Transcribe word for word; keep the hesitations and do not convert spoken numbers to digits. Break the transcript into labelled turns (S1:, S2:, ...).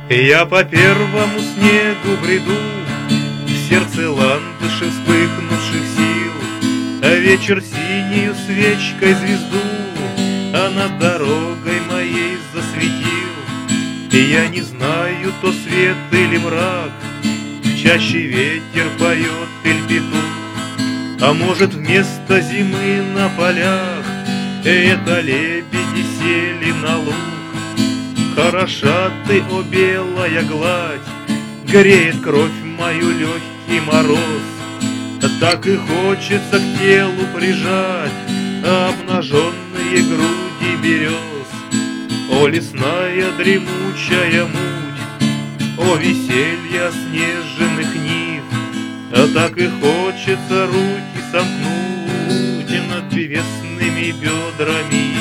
S1: Я по первому снегу бреду, в сердце ландыши вспыхнувших сил, а вечер синею свечкой звезду, а над дорогой моей засветил. И я не знаю, то свет или мрак, в чаще ветер поет или петух, а может, вместо зимы на полях это лебеди сели на луг. Хороша ты, о белая гладь, греет кровь мою легкий мороз. Так и хочется к телу прижать обнаженные груди берез. О, лесная дремучая муть, о, веселье снежных нив, а так и хочется руки сомкнуть над древесными бедрами.